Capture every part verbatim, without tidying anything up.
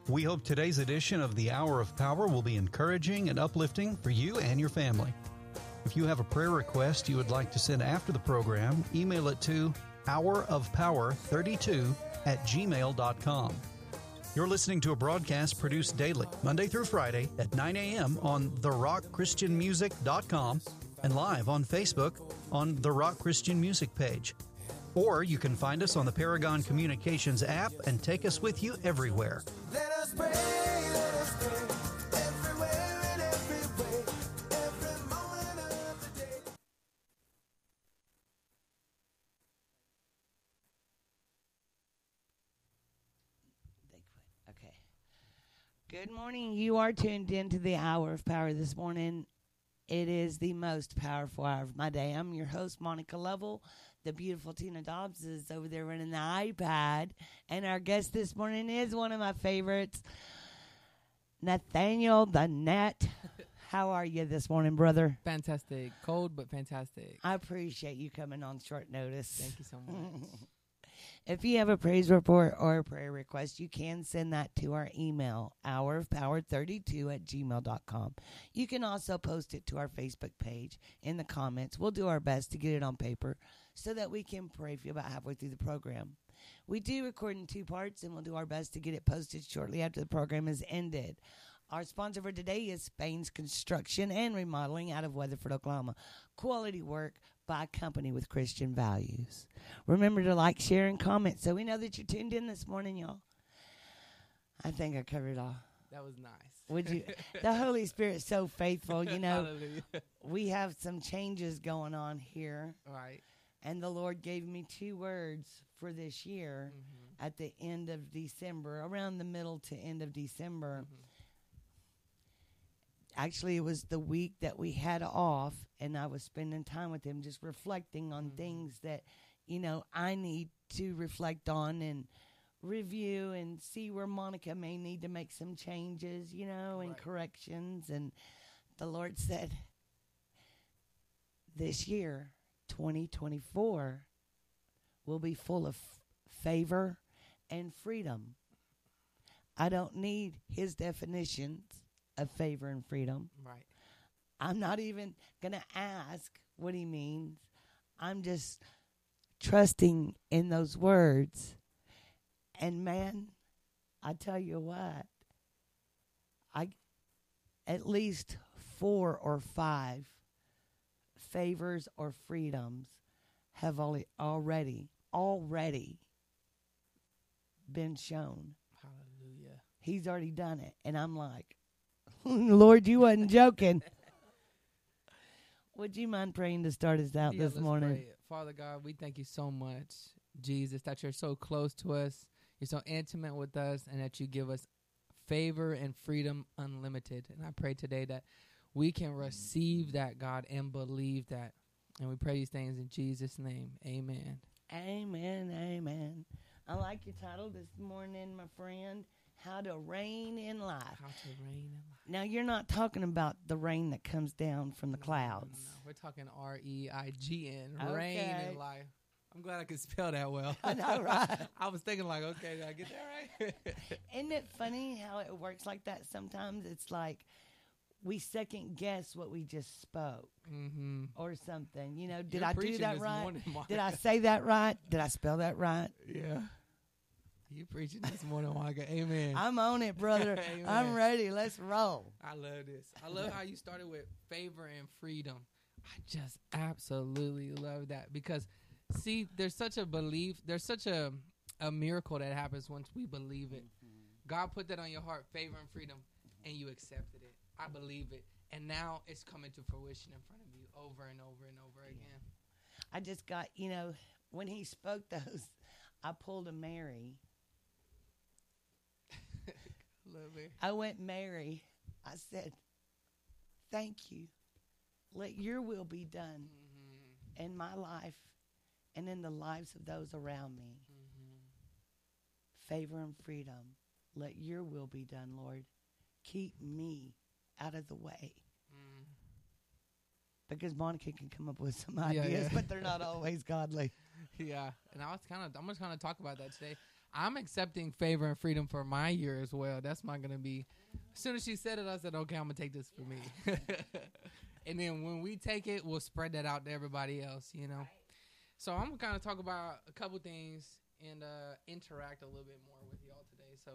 We hope today's edition of the Hour of Power will be encouraging and uplifting for you and your family. If you have a prayer request you would like to send after the program, email it to hour of power thirty-two at gmail dot com. You're listening to a broadcast produced daily, Monday through Friday at nine a.m. on the rock christian music dot com and live on Facebook on the Rock Christian Music page. Or you can find us on the Paragon Communications app and take us with you everywhere. Let us pray, let us pray, everywhere and every way, every moment of the day. Okay. Good morning. You are tuned into the Hour of Power this morning. It is the most powerful hour of my day. I'm your host, Monica Lovell. The beautiful Tina Dobbs is over there running the iPad. And our guest this morning is one of my favorites, Nathaniel the Net. How are you this morning, brother? Fantastic. Cold, but fantastic. I appreciate you coming on short notice. Thank you so much. If you have a praise report or a prayer request, you can send that to our email, hour of power thirty-two at gmail dot com. You can also post it to our Facebook page in the comments. We'll do our best to get it on paper so that we can pray for you about halfway through the program. We do record in two parts, and we'll do our best to get it posted shortly after the program is ended. Our sponsor for today is Spain's Construction and Remodeling out of Weatherford, Oklahoma. Quality work by a company with Christian values. Remember to like, share, and comment so we know that you're tuned in this morning, y'all. I think I covered it all. That was nice. Would you? The Holy Spirit's so faithful. You know, Hallelujah. we have some changes going on here. Right. And the Lord gave me two words for this year Mm-hmm. at the end of December, around the middle to end of December. Mm-hmm. Actually, it was the week that we had off, and I was spending time with him, just reflecting on Mm-hmm. things that, you know, I need to reflect on and review and see where Monica may need to make some changes, you know, and Right. corrections. And the Lord said, this year, twenty twenty-four, will be full of f- favor and freedom. I don't need his definitions of favor and freedom. Right. I'm not even going to ask what he means. I'm just trusting in those words. And man, I tell you what, I at least four or five favors or freedoms have already already already been shown. Hallelujah. He's already done it. And I'm like, Lord, you wasn't joking. Would you mind praying to start us out Yeah, this let's morning? pray. Father God, we thank you so much, Jesus, that you're so close to us, you're so intimate with us, and that you give us favor and freedom unlimited. And I pray today that we can receive that, God, and believe that. And we pray these things in Jesus' name. Amen. Amen, amen. I like your title this morning, my friend, How to Reign in Life. How to reign in life. Now, you're not talking about the rain that comes down from the clouds. No, we're talking R E I G N, reign Okay. in life. I'm glad I could spell that well. I know, right? I was thinking like, okay, did I get that right? Isn't it funny how it works like that sometimes? It's like we second guess what we just spoke mm-hmm. or something. You know, did You're I do preaching that this right? morning, Monica. Did I say that right? Did I spell that right? Yeah. You preaching this morning, Monica. Amen. I'm on it, brother. I'm Amen. ready. Let's roll. I love this. I love how you started with favor and freedom. I just absolutely love that because, see, there's such a belief, there's such a a miracle that happens once we believe it. God put that on your heart, favor and freedom, and you accepted it. I believe it. And now it's coming to fruition in front of you over and over and over again. I just got, you know, when he spoke those, I pulled a Mary. Love it. I went Mary. I said, thank you. Let your will be done Mm-hmm. in my life and in the lives of those around me. Mm-hmm. Favor and freedom. Let your will be done, Lord. Keep me out of the way. Mm. Because Monica can come up with some Yeah, ideas, yeah. but they're not always godly. Yeah, and I was kind of, I'm just going to talk about that today. I'm accepting favor and freedom for my year as well. That's not going to be. As soon as she said it, I said, okay, I'm going to take this for me. And then when we take it, we'll spread that out to everybody else, you know. So I'm going to kind of talk about a couple things and uh, interact a little bit more with y'all today. So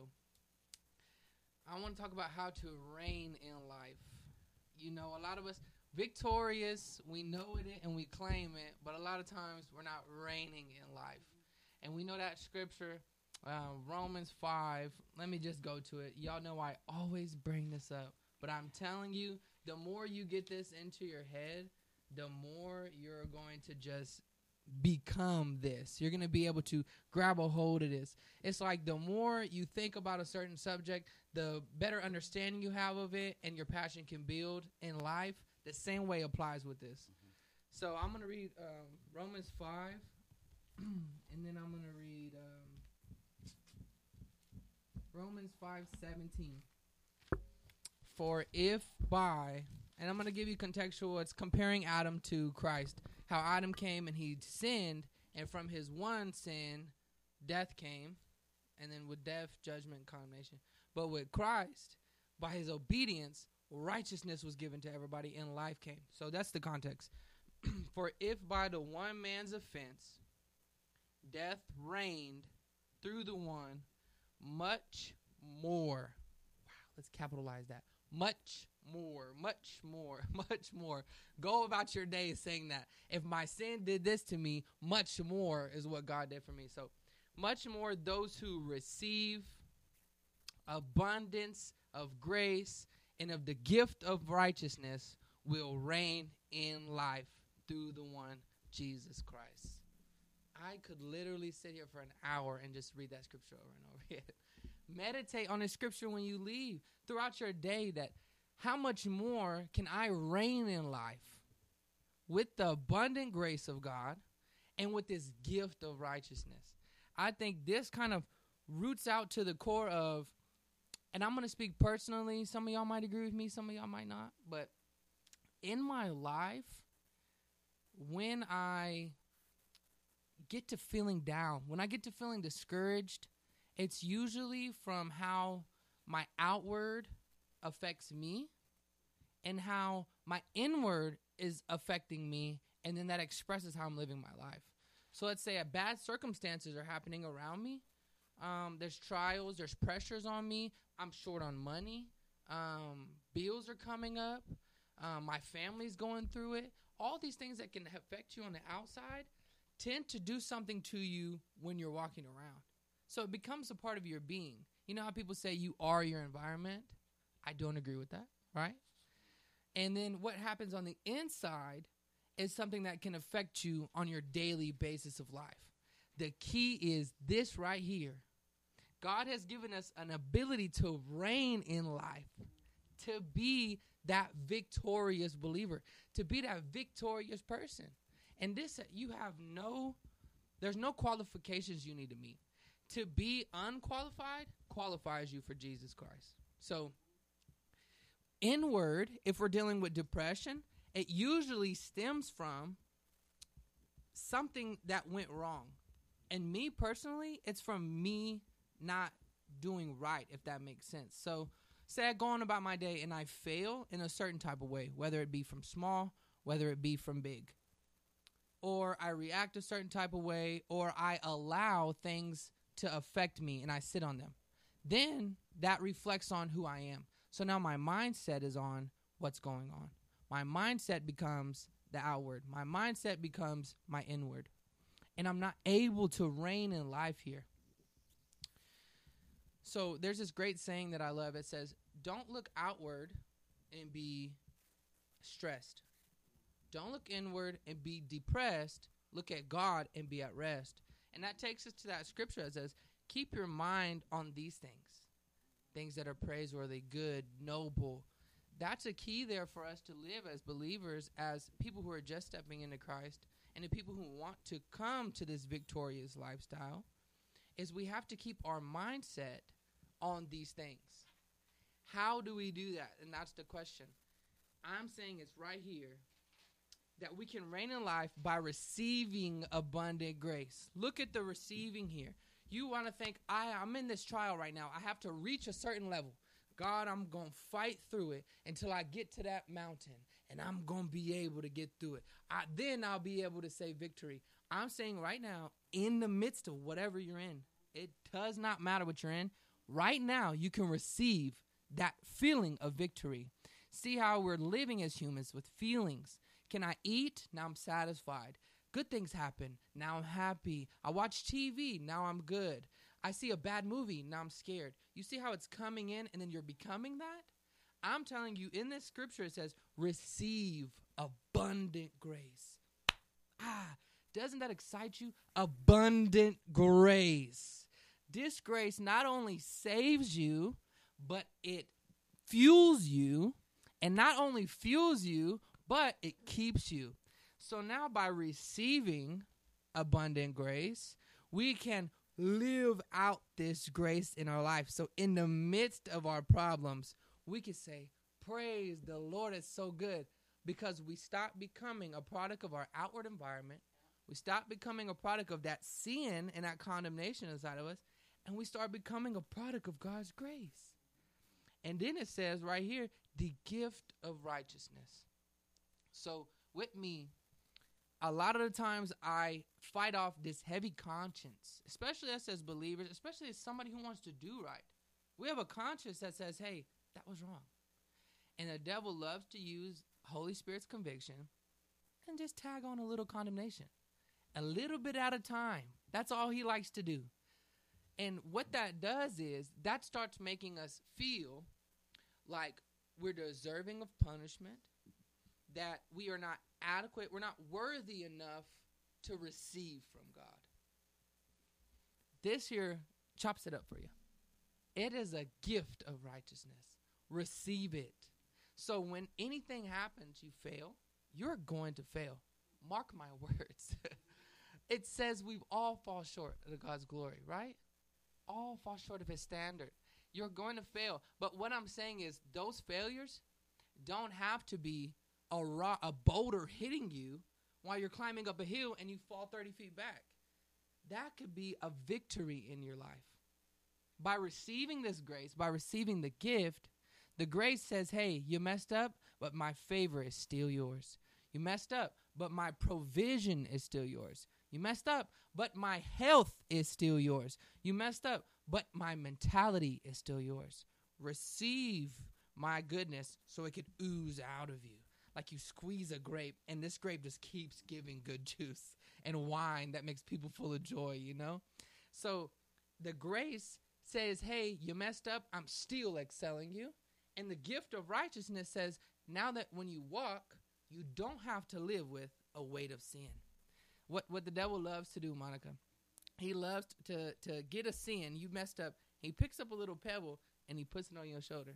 I want to talk about how to reign in life. You know, a lot of us, victorious, we know it and we claim it, but a lot of times we're not reigning in life. And we know that scripture, uh, Romans five, let me just go to it. Y'all know I always bring this up, but I'm telling you, the more you get this into your head, the more you're going to just become this. You're going to be able to grab a hold of this. It's like the more you think about a certain subject, the better understanding you have of it and your passion can build in life. The same way applies with this. Mm-hmm. So I'm going to read um, Romans five, and then I'm going to read um, Romans five seventeen. For if by, and I'm going to give you contextual, it's comparing Adam to Christ. How Adam came and he sinned, and from his one sin, death came, and then with death, judgment, and condemnation. But with Christ, by his obedience, righteousness was given to everybody, and life came. So that's the context. For if by the one man's offense, death reigned through the one, much more. Wow, let's capitalize that. Much more, much more, much more. Go about your day saying that. If my sin did this to me, much more is what God did for me. So much more those who receive abundance of grace and of the gift of righteousness will reign in life through the one, Jesus Christ. I could literally sit here for an hour and just read that scripture over and over again. Meditate on the scripture when you leave throughout your day, that how much more can I reign in life with the abundant grace of God and with this gift of righteousness. I think this kind of roots out to the core of, and I'm going to speak personally, some of y'all might agree with me, some of y'all might not, but in my life, when I get to feeling down, when I get to feeling discouraged, it's usually from how my outward affects me and how my inward is affecting me, and then that expresses how I'm living my life. So let's say a bad circumstances are happening around me. Um, there's trials, there's pressures on me. I'm short on money. Um, bills are coming up. Um, my family's going through it. All these things that can affect you on the outside tend to do something to you when you're walking around. So it becomes a part of your being. You know how people say you are your environment? I don't agree with that, right? And then what happens on the inside is something that can affect you on your daily basis of life. The key is this right here. God has given us an ability to reign in life, to be that victorious believer, to be that victorious person. And this, you have no, there's no qualifications you need to meet. To be unqualified qualifies you for Jesus Christ. So inward, if we're dealing with depression, it usually stems from something that went wrong. And me personally, it's from me not doing right, if that makes sense. So say I go on about my day and I fail in a certain type of way, whether it be from small, whether it be from big. Or I react a certain type of way, or I allow things to affect me and I sit on them. Then that reflects on who I am. So now my mindset is on what's going on. My mindset becomes the outward. My mindset becomes my inward. And I'm not able to reign in life here. So there's this great saying that I love. It says, don't look outward and be stressed. Don't look inward and be depressed. Look at God and be at rest. And that takes us to that scripture that says, keep your mind on these things. Things that are praiseworthy, good, noble. That's a key there for us to live as believers, as people who are just stepping into Christ, and the people who want to come to this victorious lifestyle, is we have to keep our mindset on these things. How do we do that? And that's the question. I'm saying it's right here, that we can reign in life by receiving abundant grace. Look at the receiving here. You want to think, I, I'm in this trial right now. I have to reach a certain level. God, I'm going to fight through it until I get to that mountain, and I'm going to be able to get through it. I, then I'll be able to say victory. I'm saying right now, in the midst of whatever you're in, it does not matter what you're in. Right now, you can receive that feeling of victory. See how we're living as humans with feelings. Can I eat? Now I'm satisfied. Good things happen. Now I'm happy. I watch T V. Now I'm good. I see a bad movie. Now I'm scared. You see how it's coming in and then you're becoming that? I'm telling you, in this scripture, it says, receive abundant grace. Ah, doesn't that excite you? Abundant grace. This grace not only saves you, but it fuels you. And not only fuels you, but it keeps you. So now by receiving abundant grace, we can live out this grace in our life. So in the midst of our problems, we can say, praise the Lord, it's so good. Because we stop becoming a product of our outward environment. We stop becoming a product of that sin and that condemnation inside of us. And we start becoming a product of God's grace. And then it says right here, the gift of righteousness. So with me, a lot of the times I fight off this heavy conscience, especially us as believers, especially as somebody who wants to do right. We have a conscience that says, hey, that was wrong. And the devil loves to use Holy Spirit's conviction and just tag on a little condemnation. A little bit at a time. That's all he likes to do. And what that does is that starts making us feel like we're deserving of punishment, that we are not adequate, we're not worthy enough to receive from God. This here chops it up for you. It is a gift of righteousness. Receive it. So when anything happens, you fail, you're going to fail. Mark my words. It says we've all fall short of God's glory, right? All fall short of his standard. You're going to fail. But what I'm saying is those failures don't have to be a, rock, a boulder hitting you while you're climbing up a hill and you fall thirty feet back. That could be a victory in your life. By receiving this grace, by receiving the gift, the grace says, hey, you messed up, but my favor is still yours. You messed up, but my provision is still yours. You messed up, but my health is still yours. You messed up, but my mentality is still yours. Receive my goodness so it could ooze out of you. Like you squeeze a grape, and this grape just keeps giving good juice and wine that makes people full of joy, you know? So the grace says, hey, you messed up, I'm still excelling you. And the gift of righteousness says, now that when you walk, you don't have to live with a weight of sin. What what the devil loves to do, Monica, he loves to, to get a sin. You messed up. He picks up a little pebble, and he puts it on your shoulder.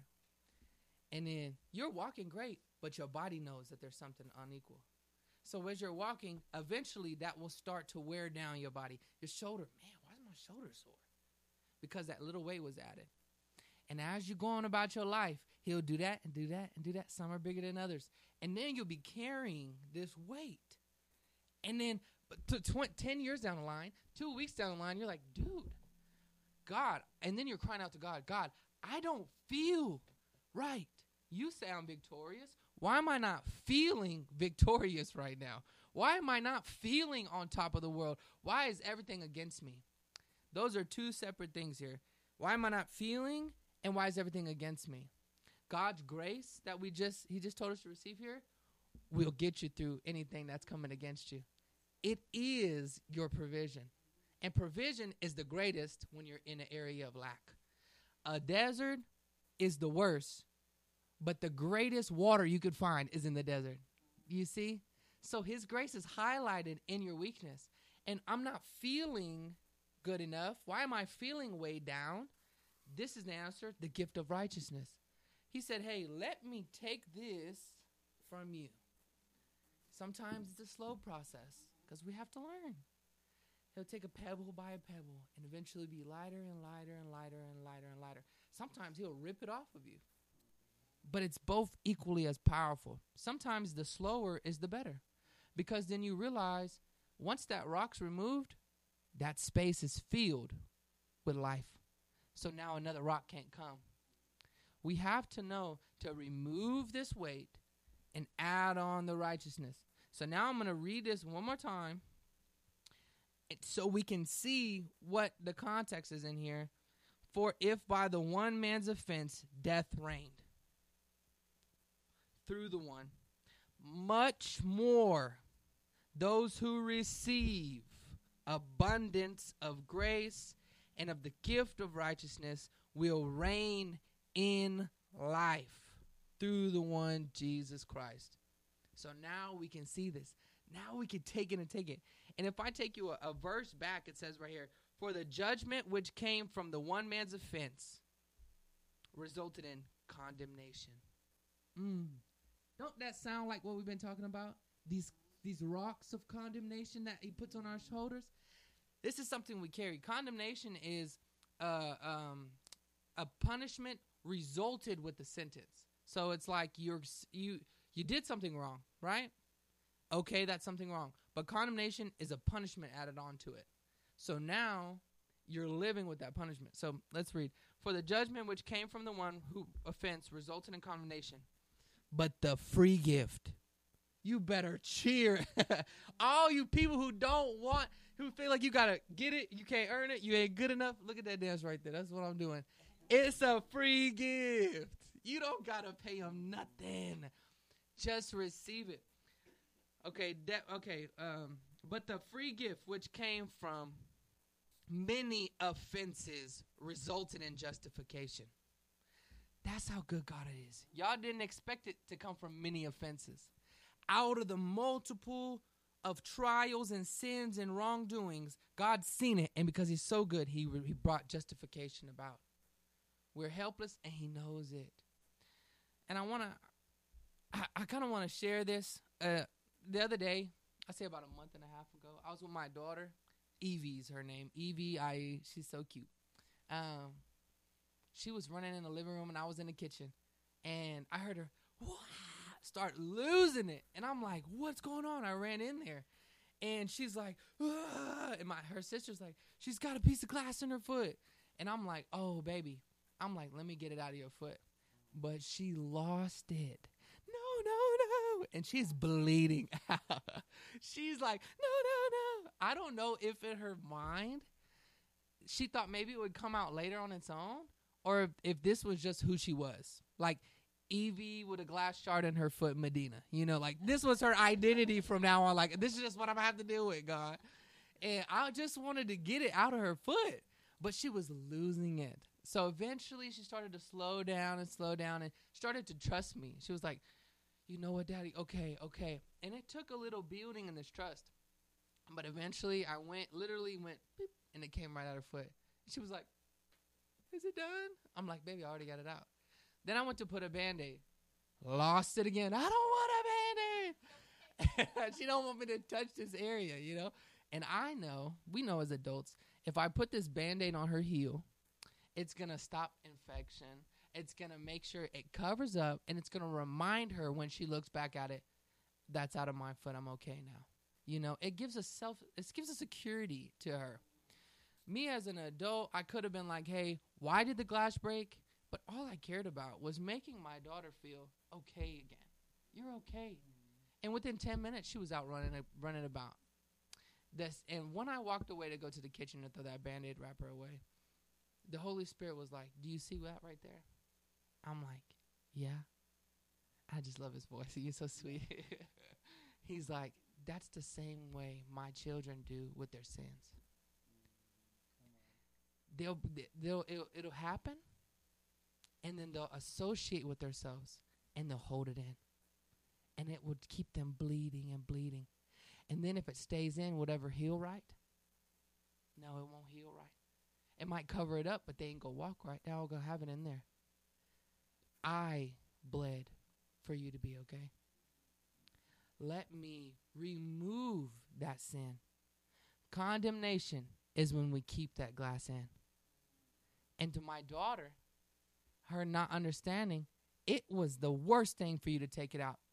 And then you're walking great, but your body knows that there's something unequal. So as you're walking, eventually that will start to wear down your body. Your shoulder, man, why is my shoulder sore? Because that little weight was added. And as you go on about your life, he'll do that and do that and do that. Some are bigger than others. And then you'll be carrying this weight. And then t- tw- ten years down the line, two weeks down the line, you're like, dude, God. And then you're crying out to God, God, I don't feel right. You sound victorious. Why am I not feeling victorious right now? Why am I not feeling on top of the world? Why is everything against me? Those are two separate things here. Why am I not feeling, and why is everything against me? God's grace that we just, he just told us to receive here will get you through anything that's coming against you. It is your provision. And provision is the greatest when you're in an area of lack. A desert is the worst, but the greatest water you could find is in the desert. You see? So his grace is highlighted in your weakness. And I'm not feeling good enough. Why am I feeling way down? This is the answer, the gift of righteousness. He said, hey, let me take this from you. Sometimes it's a slow process because we have to learn. He'll take a pebble by a pebble and eventually be lighter and lighter and lighter and lighter and lighter. Sometimes he'll rip it off of you. But it's both equally as powerful. Sometimes the slower is the better because then you realize once that rock's removed, that space is filled with life. So now another rock can't come. We have to know to remove this weight and add on the righteousness. So now I'm going to read this one more time so we can see what the context is in here. For if by the one man's offense death reigned through the one, much more those who receive abundance of grace and of the gift of righteousness will reign in life through the one Jesus Christ. So now we can see this. Now we can take it and take it. And if I take you a, a verse back, it says right here, for the judgment which came from the one man's offense resulted in condemnation. Mm. Don't that sound like what we've been talking about? These these rocks of condemnation that he puts on our shoulders. This is something we carry. Condemnation is uh, um, a punishment resulted with the sentence. So it's like you're you you did something wrong, right? Okay, that's something wrong. But condemnation is a punishment added on to it. So now you're living with that punishment. So let's read. For the judgment which came from the one who offense resulted in condemnation, but the free gift. You better cheer. All you people who don't want, who feel like you got to get it, you can't earn it, you ain't good enough. Look at that dance right there. That's what I'm doing. It's a free gift. You don't got to pay them nothing. Just receive it. Okay, de- okay. Um, but the free gift which came from many offenses resulted in justification. That's how good God is. Y'all didn't expect it to come from many offenses. Out of the multiple of trials and sins and wrongdoings, God's seen it, and because he's so good, he, re- he brought justification about. We're helpless, and he knows it. And I want to, I, I kind of want to share this. Uh, the other day, I say about a month and a half ago, I was with my daughter. Evie's her name. Evie, I, she's so cute. Um, she was running in the living room, and I was in the kitchen. And I heard her, "Wah!" start losing it. And I'm like, what's going on? I ran in there. And she's like, "Ah!" And my her sister's like, she's got a piece of glass in her foot. And I'm like, oh, baby. I'm like, let me get it out of your foot. But she lost it. No, no, no. And she's bleeding out. She's like, no, no, no. I don't know if in her mind, she thought maybe it would come out later on its own, or if, if this was just who she was. Like, Evie with a glass shard in her foot, Medina. You know, like, this was her identity from now on. Like, this is just what I'm going to have to deal with, God. And I just wanted to get it out of her foot. But she was losing it. So eventually she started to slow down and slow down and started to trust me. She was like, you know what, Daddy? Okay, okay. And it took a little building in this trust. But eventually I went, literally went, beep, and it came right out of her foot. She was like, is it done? I'm like, baby, I already got it out. Then I went to put a Band-Aid. Lost it again. I don't want a Band-Aid. She don't want me to touch this area, you know. And I know, we know as adults, if I put this Band-Aid on her heel, it's going to stop infection. It's going to make sure it covers up, and it's going to remind her when she looks back at it, that's out of my foot. I'm okay now. You know, it gives a self, it gives a security to her. Me as an adult, I could have been like, hey, why did the glass break? But all I cared about was making my daughter feel okay again. You're okay. Mm-hmm. And within ten minutes, she was out running, running about. This, and when I walked away to go to the kitchen to throw that Band-Aid wrapper away, the Holy Spirit was like, do you see that right there? I'm like, yeah. I just love his voice. He's so sweet. He's like, that's the same way my children do with their sins. They'll, they'll, it'll, it'll happen, and then they'll associate with themselves, and they'll hold it in. And it would keep them bleeding and bleeding. And then if it stays in, would ever heal right? No, it won't heal right. It might cover it up, but they ain't going to walk right. They're all going to have it in there. I bled for you to be okay. Let me remove that sin. Condemnation is when we keep that glass in. And to my daughter, her not understanding, it was the worst thing for you to take it out.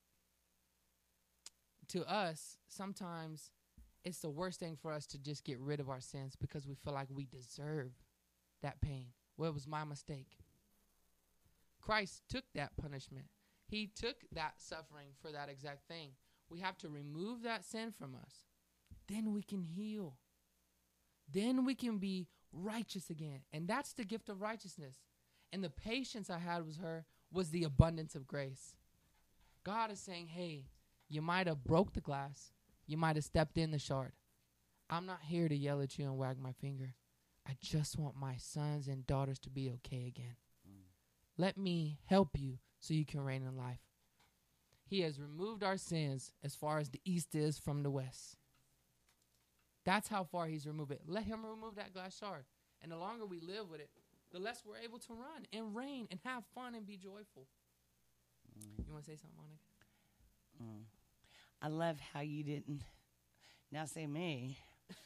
To us, sometimes it's the worst thing for us to just get rid of our sins because we feel like we deserve that pain. Well, it was my mistake. Christ took that punishment. He took that suffering for that exact thing. We have to remove that sin from us. Then we can heal. Then we can be righteous again. And that's the gift of righteousness. And the patience I had with her was the abundance of grace. God is saying, hey, you might have broke the glass. You might have stepped in the shard. I'm not here to yell at you and wag my finger. I just want my sons and daughters to be okay again. Mm. Let me help you so you can reign in life. He has removed our sins as far as the east is from the west. That's how far he's removed it. Let him remove that glass shard. And the longer we live with it, the less we're able to run and reign and have fun and be joyful. Mm. You want to say something, Monica? Mm. I love how you didn't. Now say me.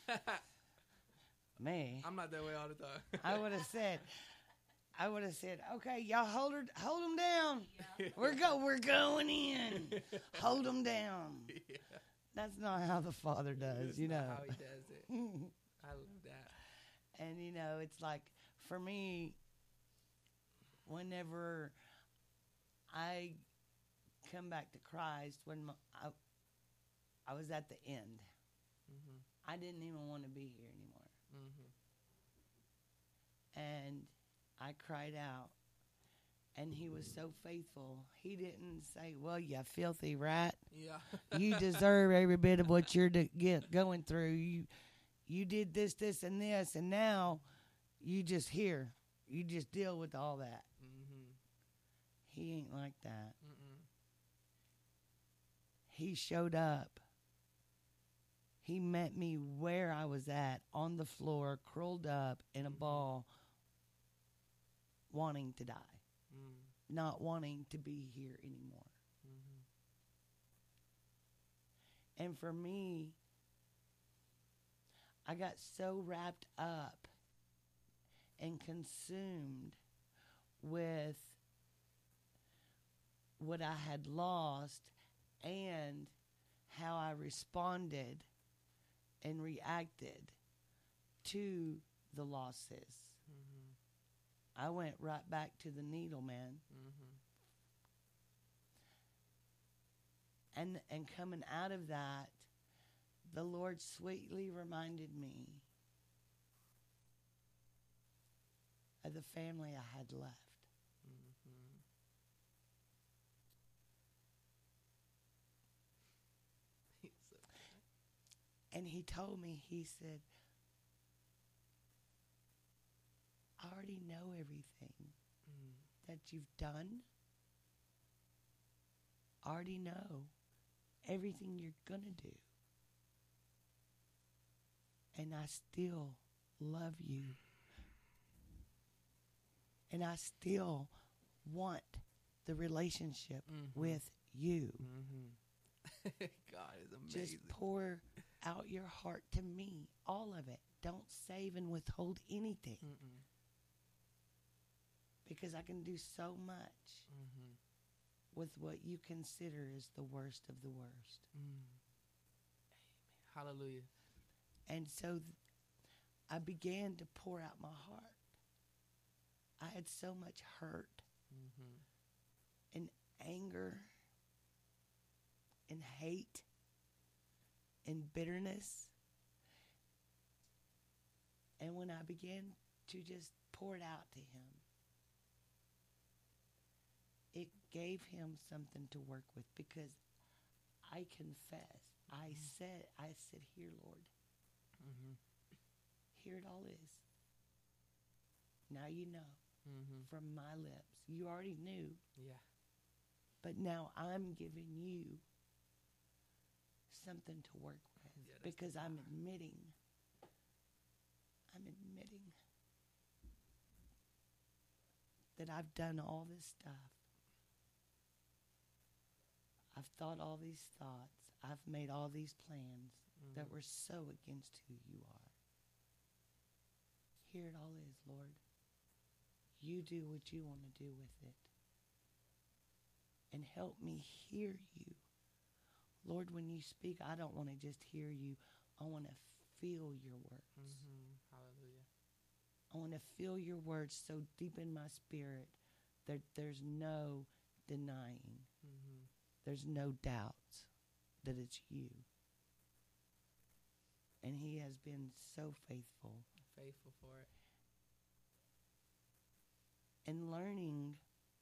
me. I'm not that way all the time. I would have said, I would have said, okay, y'all hold her, hold them down. Yeah. We're go, we're going in. Hold them down. Yeah. That's not how the Father does, That's you know. Not how he does it. I love that. And you know, it's like for me, whenever I come back to Christ, when my, I, I was at the end, mm-hmm. I didn't even want to be here anymore. Mm-hmm. And I cried out, and he was so faithful. He didn't say, well, you filthy rat. Yeah. You deserve every bit of what you're to get going through. You you did this, this, and this, and now you just here. You just deal with all that. Mm-hmm. He ain't like that. Mm-mm. He showed up. He met me where I was at, on the floor, curled up in a ball, wanting to die. Mm. Not wanting to be here anymore. Mm-hmm. And for me, I got so wrapped up and consumed with what I had lost and how I responded and reacted to the losses. Mm-hmm. I went right back to the needle, man. Mm-hmm. And and coming out of that, the Lord sweetly reminded me of the family I had left. And he told me, he said, I already know everything mm. that you've done. I already know everything you're going to do. And I still love you. And I still want the relationship mm-hmm. with you. Mm-hmm. God is amazing. Just pour out your heart to me, all of it. Don't save and withhold anything. Mm-mm. Because I can do so much mm-hmm. with what you consider is the worst of the worst. Mm. Hallelujah. And so th- I began to pour out my heart. I had so much hurt mm-hmm. and anger and hate and bitterness. And when I began to just pour it out to him, it gave him something to work with, because I confess, mm-hmm. I said, I said, here, Lord, mm-hmm. here it all is. Now you know mm-hmm. from my lips. You already knew. Yeah. But now I'm giving you something to work with, yeah, because I'm admitting, I'm admitting that I've done all this stuff. I've thought all these thoughts. I've made all these plans mm-hmm. that were so against who you are. Here it all is, Lord. You do what you want to do with it. And help me hear you. Lord, when you speak, I don't want to just hear you. I want to feel your words. Mm-hmm. Hallelujah. I want to feel your words so deep in my spirit that there's no denying. Mm-hmm. There's no doubts that it's you. And he has been so faithful. Faithful for it. And learning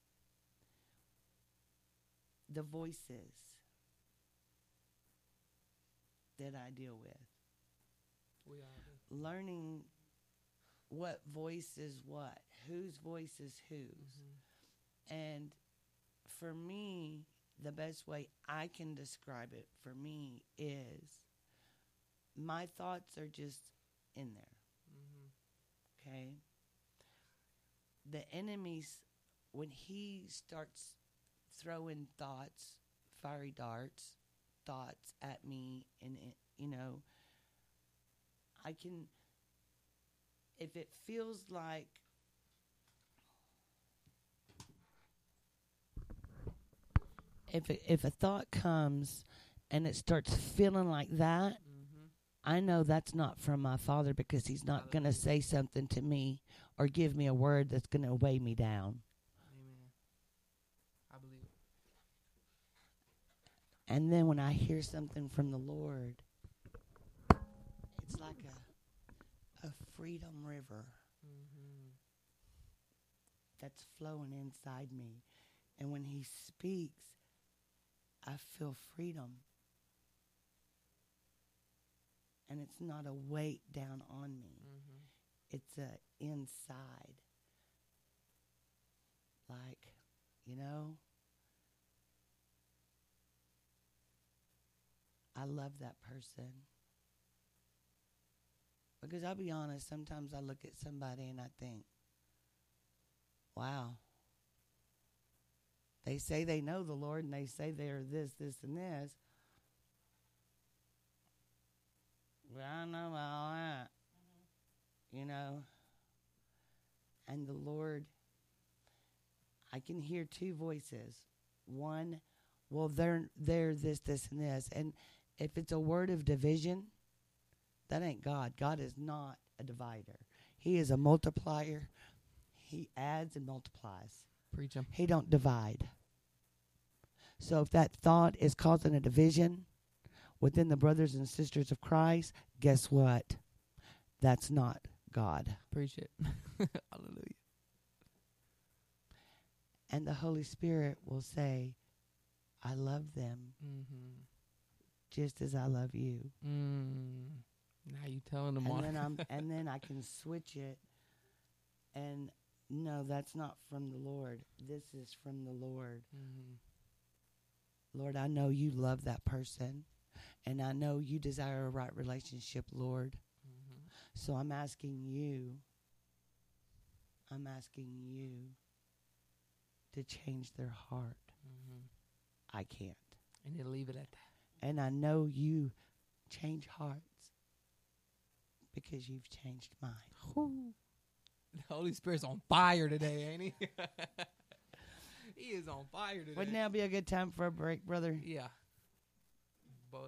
the voices that I deal with. We all do. Learning what voice is what, whose voice is whose. Mm-hmm. And for me, the best way I can describe it for me is my thoughts are just in there. Mm-hmm. Okay? The enemy's, when he starts throwing thoughts, fiery darts, thoughts at me, and, it, you know, I can, if it feels like, if it, if a thought comes and it starts feeling like that, Mm-hmm. I know that's not from my Father, because he's not going to say something to me or give me a word that's going to weigh me down. Amen. I believe it. And then when I hear something from the Lord, it's like a, a freedom river Mm-hmm. that's flowing inside me. And when he speaks, I feel freedom. And it's not a weight down on me. Mm-hmm. It's a inside. Like, you know, I love that person. Because I'll be honest, sometimes I look at somebody and I think, wow, they say they know the Lord and they say they're this, this, and this. But I don't know about all that. You know? And the Lord, I can hear two voices. One, well, they're, they're this, this, and this. And if it's a word of division, that ain't God. God is not a divider. He is a multiplier. He adds and multiplies. Preach 'em. He don't divide. So if that thought is causing a division within the brothers and sisters of Christ, guess what? That's not God. Preach it. Hallelujah. And the Holy Spirit will say, I love them Mm-hmm. just as I love you. Mm. Now you telling them And all. then I'm and then I can switch it and no, that's not from the Lord. This is from the Lord. Mm-hmm. Lord, I know you love that person. And I know you desire a right relationship, Lord. Mm-hmm. So I'm asking you, I'm asking you to change their heart. Mm-hmm. I can't. And you leave it at that. And I know you change hearts because you've changed mine. The Holy Spirit's on fire today, ain't he? He is on fire today. Wouldn't now be a good time for a break, brother? Yeah.